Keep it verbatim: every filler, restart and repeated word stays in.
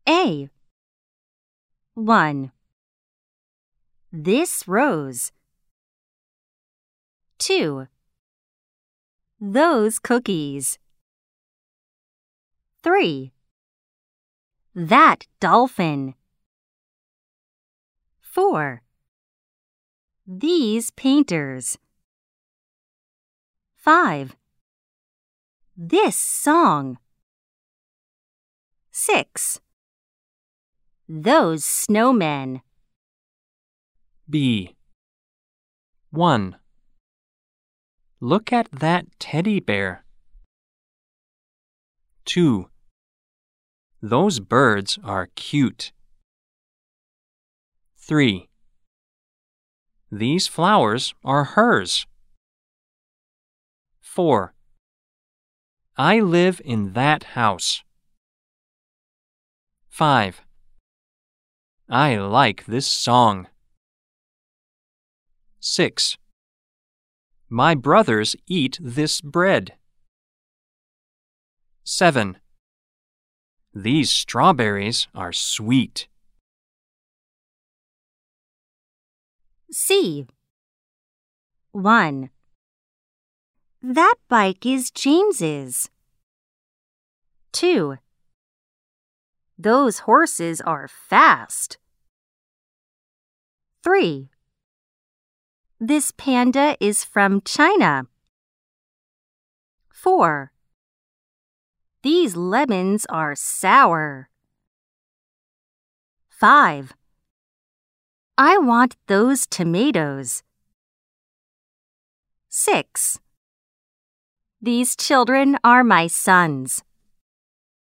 A. one. This rose. two. Those cookies. three. That dolphin. four. These painters. five. This song. six. Those snowmen. B. one. Look at that teddy bear. two. Those birds are cute. three. These flowers are hers. four. I live in that house. five. I like this song. six. My brothers eat this bread. seven. These strawberries are sweet. C. one. That bike is James's. two. Those horses are fast. three. This panda is from China. four. These lemons are sour. five. I want those tomatoes. six. These children are my sons.